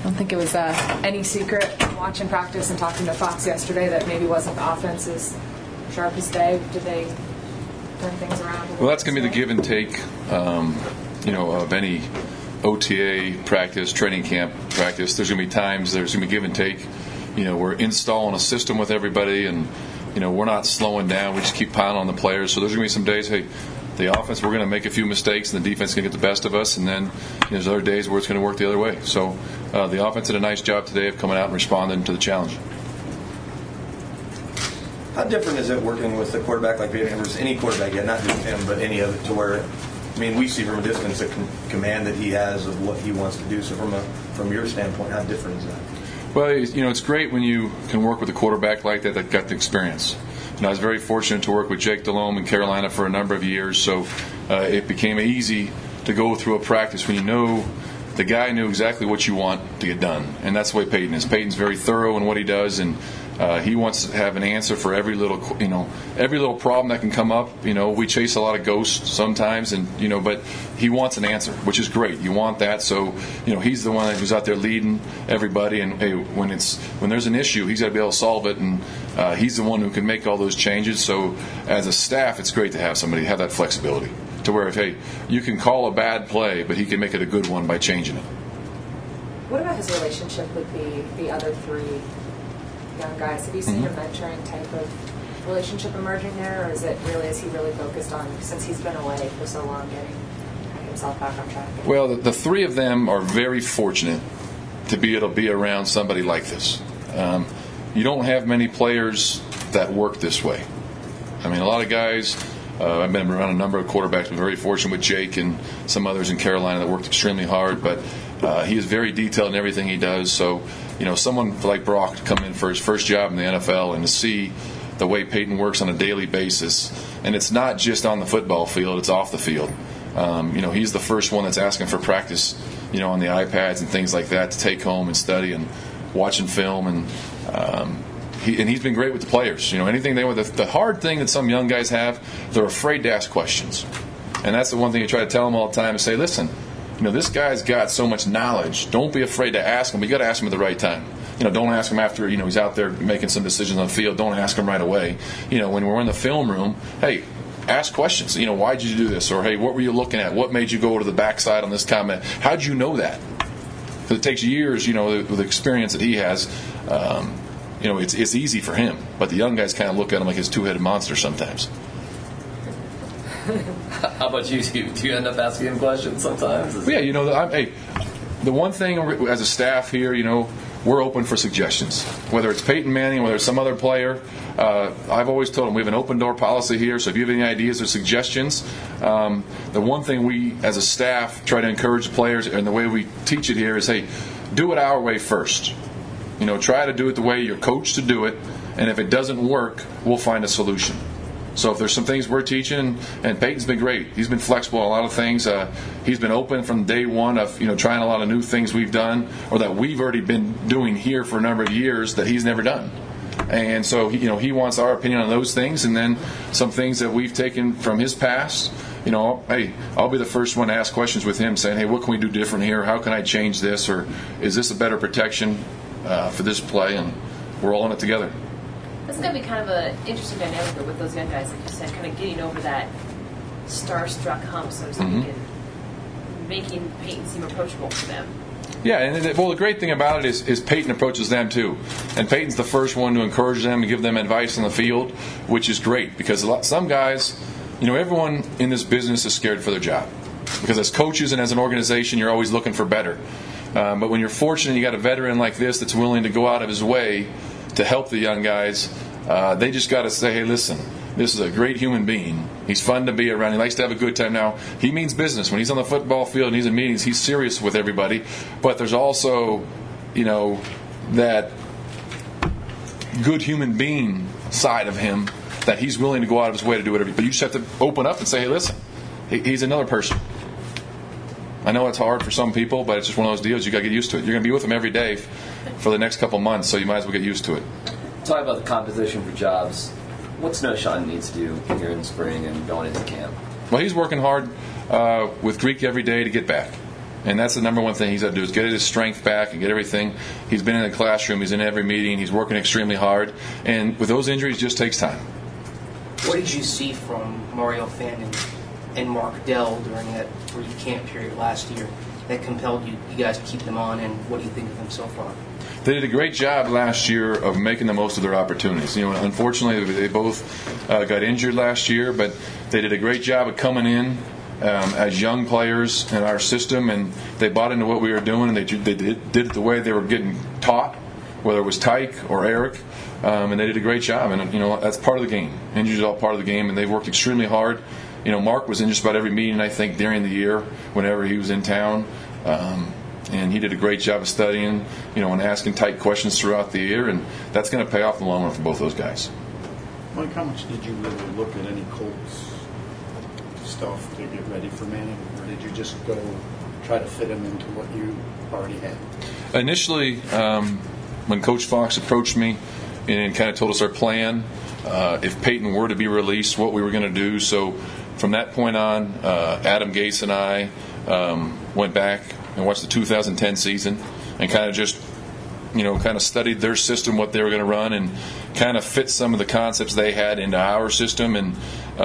I don't think it was any secret watching practice and talking to Fox yesterday that maybe wasn't the offense as sharp as they. Did they turn things around? Well, that's going to be the give and take, of any OTA practice, training camp practice. There's going to be times there's going to be give and take. We're installing a system with everybody, and we're not slowing down. We just keep piling on the players. So there's going to be some days, hey, the offense, we're going to make a few mistakes, and the defense is going to get the best of us. And then there's other days where it's going to work the other way. So the offense did a nice job today of coming out and responding to the challenge. How different is it working with a quarterback like Peyton versus any quarterback yet, not just him, but any of it, to where, we see from a distance the command that he has of what he wants to do. So from your standpoint, how different is that? Well, it's great when you can work with a quarterback like that got the experience. I was very fortunate to work with Jake Delhomme in Carolina for a number of years, so it became easy to go through a practice when the guy knew exactly what you want to get done, and that's the way Peyton is. Peyton's very thorough in what he does, and he wants to have an answer for every little problem that can come up. We chase a lot of ghosts sometimes, and but he wants an answer, which is great. You want that, so he's the one who's out there leading everybody. And hey, when there's an issue, he's got to be able to solve it, and he's the one who can make all those changes. So as a staff, it's great to have somebody have that flexibility to where you can call a bad play, but he can make it a good one by changing it. What about his relationship with the other three young guys? Have you seen a mentoring type of relationship emerging there, or is he really focused on, since he's been away for so long, getting himself back on track? Well, the three of them are very fortunate to be able to be around somebody like this. You don't have many players that work this way. A lot of guys, I've been around a number of quarterbacks. I'm very fortunate with Jake and some others in Carolina that worked extremely hard, but he is very detailed in everything he does. So, someone like Brock to come in for his first job in the NFL and to see the way Peyton works on a daily basis, and it's not just on the football field, it's off the field. He's the first one that's asking for practice, on the iPads and things like that to take home and study and watching film, and he's been great with the players. Anything they want. The hard thing that some young guys have, they're afraid to ask questions, and that's the one thing you try to tell them all the time: is say, listen, this guy's got so much knowledge. Don't be afraid to ask him. But you got to ask him at the right time. Don't ask him after he's out there making some decisions on the field. Don't ask him right away. When we're in the film room, hey, ask questions. Why did you do this? Or hey, what were you looking at? What made you go to the backside on this comment? How did you know that? Because it takes years, with the experience that he has. It's easy for him, but the young guys kind of look at him like his two-headed monster sometimes. How about you? Do you end up asking him questions sometimes? The one thing as a staff here, we're open for suggestions. Whether it's Peyton Manning, whether it's some other player, I've always told them we have an open door policy here. So if you have any ideas or suggestions, the one thing we as a staff try to encourage the players, and the way we teach it here is, hey, do it our way first. Try to do it the way you're coached to do it, and if it doesn't work, we'll find a solution. So if there's some things we're teaching, and Peyton's been great. He's been flexible on a lot of things. He's been open from day one of trying a lot of new things we've done or that we've already been doing here for a number of years that he's never done. And so he wants our opinion on those things, and then some things that we've taken from his past. Hey, I'll be the first one to ask questions with him, saying, hey, what can we do different here? How can I change this? Or is this a better protection for this play? And we're all in it together. That's going to be kind of an interesting dynamic with those young guys, like you said, kind of getting over that starstruck hump, so to speak, and making Peyton seem approachable for them. Yeah, and the great thing about it is Peyton approaches them too, and Peyton's the first one to encourage them and give them advice on the field, which is great because some guys, everyone in this business is scared for their job because as coaches and as an organization, you're always looking for better. But when you're fortunate, you got a veteran like this that's willing to go out of his way to help the young guys. They just got to say, hey, listen, this is a great human being. He's fun to be around. He likes to have a good time. Now, he means business. When he's on the football field and he's in meetings, he's serious with everybody. But there's also, that good human being side of him that he's willing to go out of his way to do whatever. But you just have to open up and say, hey, listen, he's another person. I know it's hard for some people, but it's just one of those deals. You got to get used to it. You're going to be with him every day for the next couple months, so you might as well get used to it. Talk about the competition for jobs. What's Knowshon needs to do here in the spring and going into camp? Well, he's working hard with Greek every day to get back. And that's the number one thing he's got to do is get his strength back and get everything. He's been in the classroom. He's in every meeting. He's working extremely hard. And with those injuries, it just takes time. What did you see from Mario Fannin and Mark Dell during that brief camp period last year that compelled you guys to keep them on, and what do you think of them so far? They did a great job last year of making the most of their opportunities. Unfortunately, they both got injured last year, but they did a great job of coming in as young players in our system, and they bought into what we were doing, and they did it the way they were getting taught, whether it was Tyke or Eric, and they did a great job. And that's part of the game. Injuries are all part of the game, and they've worked extremely hard. Mark was in just about every meeting, I think, during the year, whenever he was in town. And he did a great job of studying, and asking tight questions throughout the year, and that's going to pay off in the long run for both those guys. Mike, how much did you really look at any Colts stuff to get ready for Manning, or did you just go try to fit him into what you already had? Initially, when Coach Fox approached me and kind of told us our plan, if Peyton were to be released, what we were going to do. So from that point on, Adam Gase and I went back and watched the 2010 season and kind of just, kind of studied their system, what they were going to run, and kind of fit some of the concepts they had into our system. And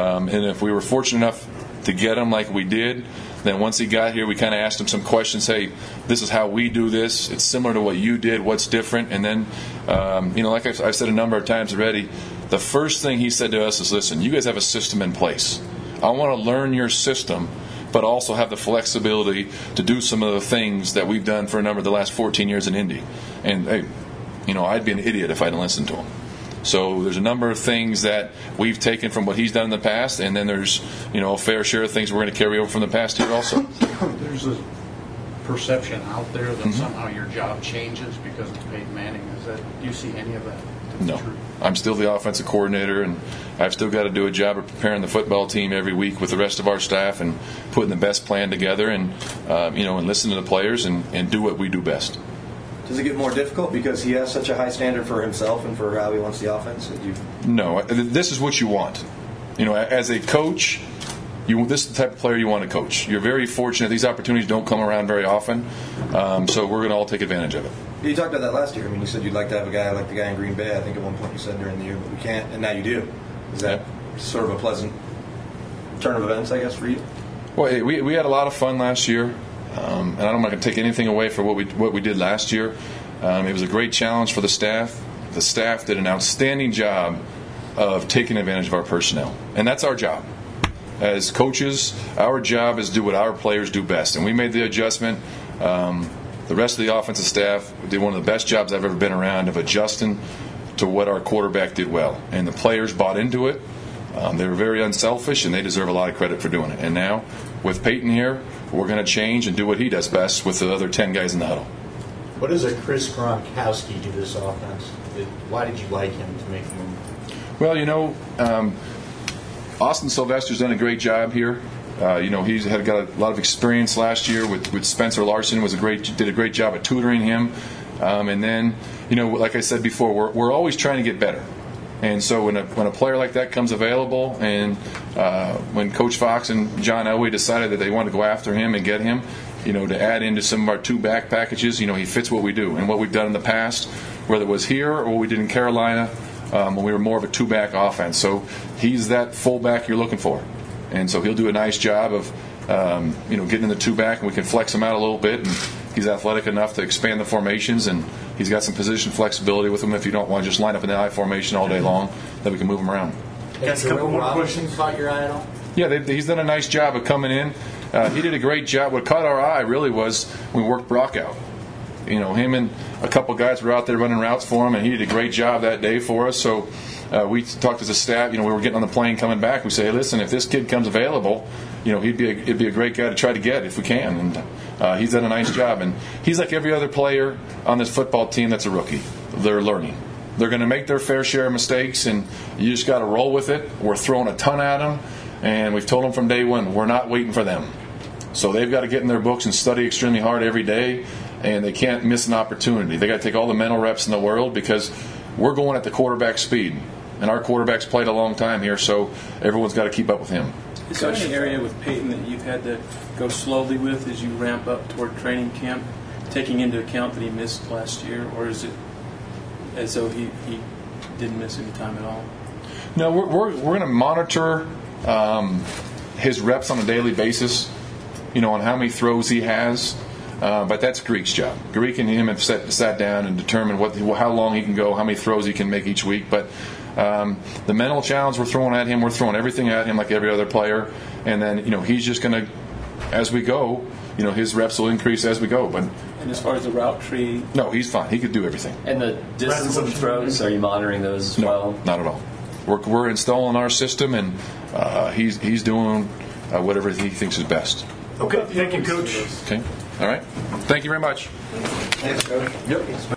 if we were fortunate enough to get him like we did, then once he got here, we kind of asked him some questions. Hey, this is how we do this. It's similar to what you did. What's different? And then, like I've said a number of times already, the first thing he said to us is, listen, you guys have a system in place. I want to learn your system, but also have the flexibility to do some of the things that we've done for a number of the last 14 years in Indy. And, hey, I'd be an idiot if I didn't listen to him. So there's a number of things that we've taken from what he's done in the past, and then there's, a fair share of things we're going to carry over from the past here also. There's a perception out there that somehow your job changes because of Peyton Manning. Do you see any of that? No. I'm still the offensive coordinator, and I've still got to do a job of preparing the football team every week with the rest of our staff and putting the best plan together and, and listen to the players and do what we do best. Does it get more difficult because he has such a high standard for himself and for how he wants the offense? No. This is what you want. As a coach, this is the type of player you want to coach. You're very fortunate. These opportunities don't come around very often, so we're going to all take advantage of it. You talked about that last year. You said you'd like to have a guy like the guy in Green Bay. I think at one point you said during the year, but we can't, and now you do. Is that sort of a pleasant turn of events, I guess, for you? Well, we had a lot of fun last year, and I'm not going to take anything away from what we did last year. It was a great challenge for the staff. The staff did an outstanding job of taking advantage of our personnel, and that's our job. As coaches, our job is to do what our players do best, and we made the adjustment. The rest of the offensive staff did one of the best jobs I've ever been around of adjusting to what our quarterback did well. And the players bought into it. They were very unselfish, and they deserve a lot of credit for doing it. And now, with Peyton here, we're going to change and do what he does best with the other 10 guys in the huddle. What does a Chris Gronkowski do to this offense? Why did you like him to make the move? Well, Austin Sylvester's done a great job here. He's got a lot of experience last year with Spencer Larson. Did a great job at tutoring him. And then, like I said before, we're always trying to get better. And so when a player like that comes available, and when Coach Fox and John Elway decided that they wanted to go after him and get him, to add into some of our two-back packages, he fits what we do and what we've done in the past, whether it was here or what we did in Carolina when we were more of a two-back offense. So he's that fullback you're looking for. And so he'll do a nice job of, getting in the two-back, and we can flex him out a little bit. And he's athletic enough to expand the formations, and he's got some position flexibility with him if you don't want to just line up in the I formation all day long, that we can move him around. Has a couple more questions caught your eye at all? Yeah, he's done a nice job of coming in. He did a great job. What caught our eye really was when we worked Brock out. Him and a couple guys were out there running routes for him, and he did a great job that day for us. So we talked as a staff. We were getting on the plane coming back. We say, hey, listen, if this kid comes available, it'd be a great guy to try to get if we can. And he's done a nice job. And he's like every other player on this football team that's a rookie. They're learning. They're going to make their fair share of mistakes, and you just got to roll with it. We're throwing a ton at them, and we've told them from day one, we're not waiting for them. So they've got to get in their books and study extremely hard every day, and they can't miss an opportunity. They got to take all the mental reps in the world, because we're going at the quarterback speed, and our quarterback's played a long time here, so everyone's got to keep up with him. Is there any area with Peyton that you've had to go slowly with as you ramp up toward training camp, taking into account that he missed last year, or is it as though he didn't miss any time at all? No, we're going to monitor his reps on a daily basis, on how many throws he has. But that's Greek's job. Greek and him have sat down and determined how long he can go, how many throws he can make each week. But the mental challenge we're throwing at him, we're throwing everything at him like every other player. And then, he's just going to, as we go, his reps will increase as we go. But and as far as the route tree? No, he's fine. He could do everything. And the distance of the throws, are you monitoring those as well? No, not at all. We're installing our system, and he's doing whatever he thinks is best. Okay, thank you, Coach. Okay, all right. Thank you very much. Thanks, Coach. Yep.